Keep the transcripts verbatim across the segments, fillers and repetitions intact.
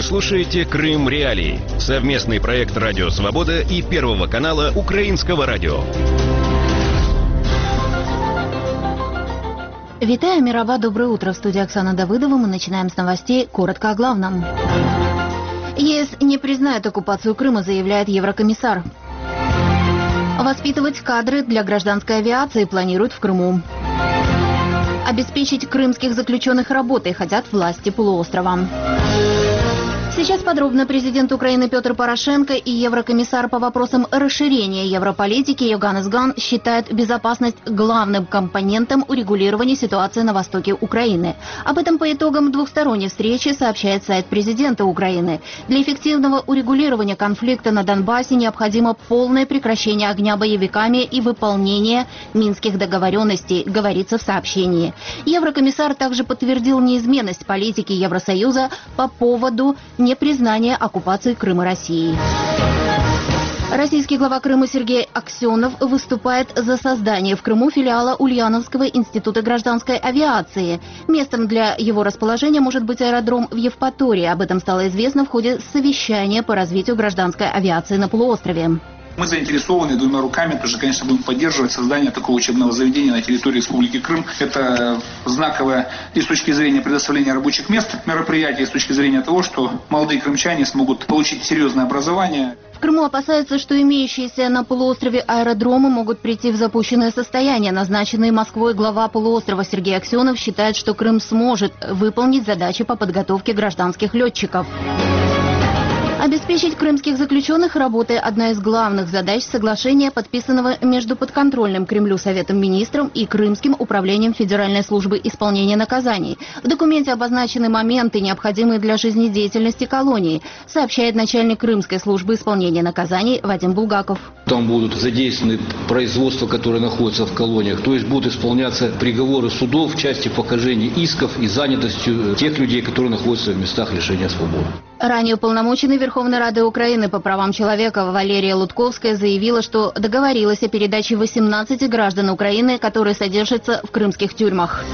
слушаете «Крым Реалии» — совместный проект «Радио Свобода» и Первого канала Украинского радио. Витаю, Мирова, доброе утро. В студии Оксана Давыдова. Мы начинаем с новостей. Коротко о главном. ЕС не признает оккупацию Крыма, заявляет еврокомиссар. Воспитывать кадры для гражданской авиации планируют в Крыму. Обеспечить крымских заключенных работой хотят власти полуострова. Сейчас подробно. Президент Украины Петр Порошенко и еврокомиссар по вопросам расширения европолитики Йоганнес Ган считают безопасность главным компонентом урегулирования ситуации на востоке Украины. Об этом по итогам двухсторонней встречи сообщает сайт президента Украины. Для эффективного урегулирования конфликта на Донбассе необходимо полное прекращение огня боевиками и выполнение минских договоренностей, говорится в сообщении. Еврокомиссар также подтвердил неизменность политики Евросоюза по поводу непризнание оккупации Крыма Россией. Российский глава Крыма Сергей Аксенов выступает за создание в Крыму филиала Ульяновского института гражданской авиации. Местом для его расположения может быть аэродром в Евпатории. Об этом стало известно в ходе совещания по развитию гражданской авиации на полуострове. Мы заинтересованы двумя руками, тоже, конечно, будем поддерживать создание такого учебного заведения на территории Республики Крым. Это знаковое и с точки зрения предоставления рабочих мест мероприятие, и с точки зрения того, что молодые крымчане смогут получить серьезное образование. В Крыму опасаются, что имеющиеся на полуострове аэродромы могут прийти в запущенное состояние. Назначенный Москвой глава полуострова Сергей Аксенов считает, что Крым сможет выполнить задачи по подготовке гражданских летчиков. Обеспечить крымских заключенных работой – одна из главных задач соглашения, подписанного между подконтрольным Кремлю Советом Министров и Крымским управлением Федеральной службы исполнения наказаний. В документе обозначены моменты, необходимые для жизнедеятельности колонии, сообщает начальник Крымской службы исполнения наказаний Вадим Булгаков. Там будут задействованы производства, которые находятся в колониях, то есть будут исполняться приговоры судов в части покажения исков и занятостью тех людей, которые находятся в местах лишения свободы. Ранее уполномоченный Верховной Рады Украины по правам человека Валерия Лутковская заявила, что договорилась о передаче восемнадцати граждан Украины, которые содержатся в крымских тюрьмах.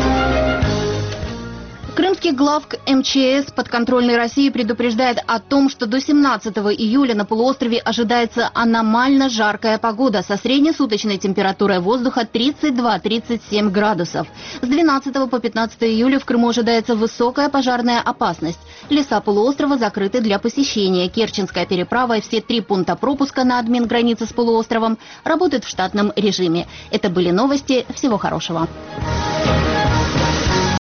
Крымский главк эм че эс подконтрольной России предупреждает о том, что до семнадцатого июля на полуострове ожидается аномально жаркая погода со среднесуточной температурой воздуха тридцать два — тридцать семь градусов. С двенадцатого по пятнадцатое июля в Крыму ожидается высокая пожарная опасность. Леса полуострова закрыты для посещения. Керченская переправа и все три пункта пропуска на админгранице с полуостровом работают в штатном режиме. Это были новости. Всего хорошего.